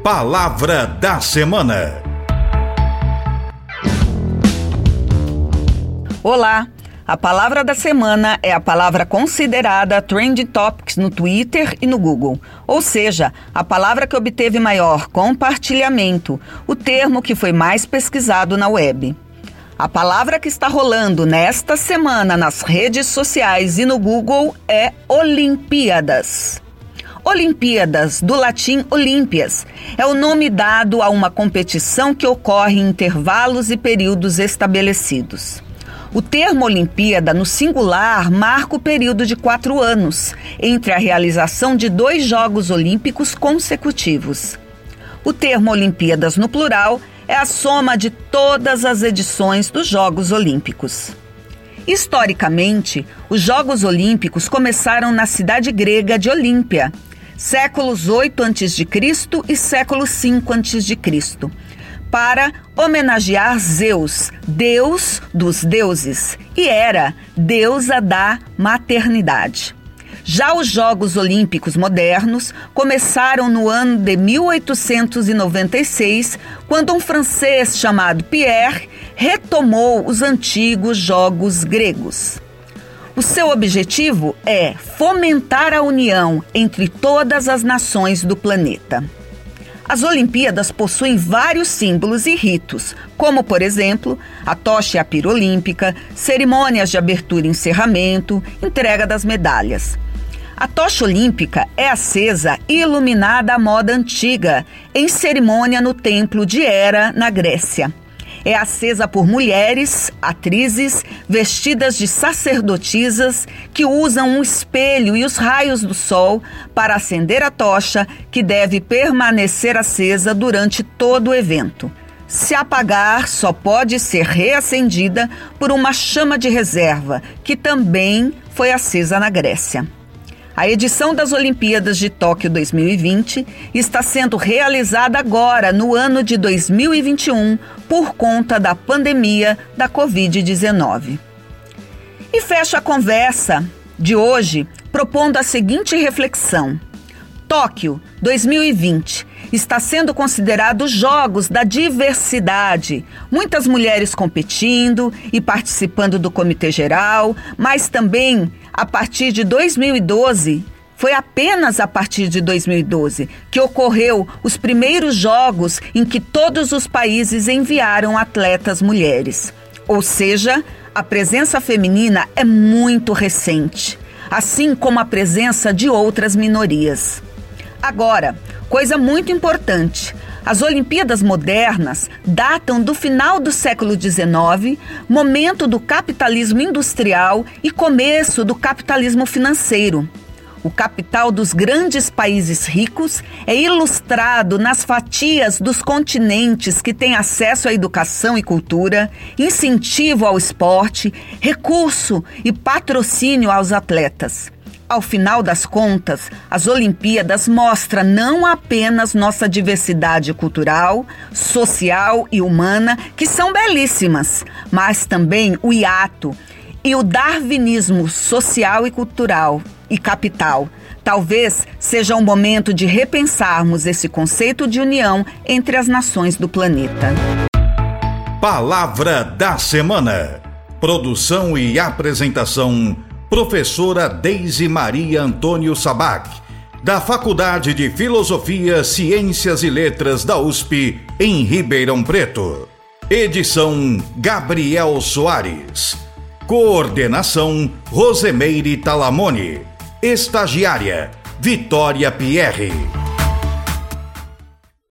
Palavra da Semana. Olá! A palavra da semana é a palavra considerada Trending Topics no Twitter e no Google, ou seja, a palavra que obteve maior compartilhamento, o termo que foi mais pesquisado na web. A palavra que está rolando nesta semana nas redes sociais e no Google é Olimpíadas. Olimpíadas, do latim Olímpias, é o nome dado a uma competição que ocorre em intervalos e períodos estabelecidos. O termo Olimpíada, no singular, marca o período de 4 anos, entre a realização de 2 Jogos Olímpicos consecutivos. O termo Olimpíadas, no plural, é a soma de todas as edições dos Jogos Olímpicos. Historicamente, os Jogos Olímpicos começaram na cidade grega de Olímpia, séculos 8 a.C. e século 5 a.C., para homenagear Zeus, deus dos deuses, e Hera, deusa da maternidade. Já os Jogos Olímpicos modernos começaram no ano de 1896, quando um francês chamado Pierre retomou os antigos Jogos gregos. O seu objetivo é fomentar a união entre todas as nações do planeta. As Olimpíadas possuem vários símbolos e ritos, como, por exemplo, a tocha e a pira olímpica, cerimônias de abertura e encerramento, entrega das medalhas. A tocha olímpica é acesa e iluminada à moda antiga, em cerimônia no templo de Hera, na Grécia. É acesa por mulheres, atrizes, vestidas de sacerdotisas, que usam um espelho e os raios do sol para acender a tocha, que deve permanecer acesa durante todo o evento. Se apagar, só pode ser reacendida por uma chama de reserva, que também foi acesa na Grécia. A edição das Olimpíadas de Tóquio 2020 está sendo realizada agora, no ano de 2021, por conta da pandemia da Covid-19. E fecho a conversa de hoje propondo a seguinte reflexão. Tóquio 2020 está sendo considerado os Jogos da Diversidade. Muitas mulheres competindo e participando do Comitê Geral, mas também a partir de 2012, foi apenas a partir de 2012 que ocorreu os primeiros Jogos em que todos os países enviaram atletas mulheres. Ou seja, a presença feminina é muito recente, assim como a presença de outras minorias. Agora, coisa muito importante, as Olimpíadas modernas datam do final do século XIX, momento do capitalismo industrial e começo do capitalismo financeiro. O capital dos grandes países ricos é ilustrado nas fatias dos continentes que têm acesso à educação e cultura, incentivo ao esporte, recurso e patrocínio aos atletas. Ao final das contas, as Olimpíadas mostram não apenas nossa diversidade cultural, social e humana, que são belíssimas, mas também o hiato e o darwinismo social e cultural e capital. Talvez seja um momento de repensarmos esse conceito de união entre as nações do planeta. Palavra da Semana. Produção e apresentação, professora Deise Maria Antônio Sabac, da Faculdade de Filosofia, Ciências e Letras da USP, em Ribeirão Preto. Edição Gabriel Soares. Coordenação Rosemeire Talamone. Estagiária Vitória Pierre.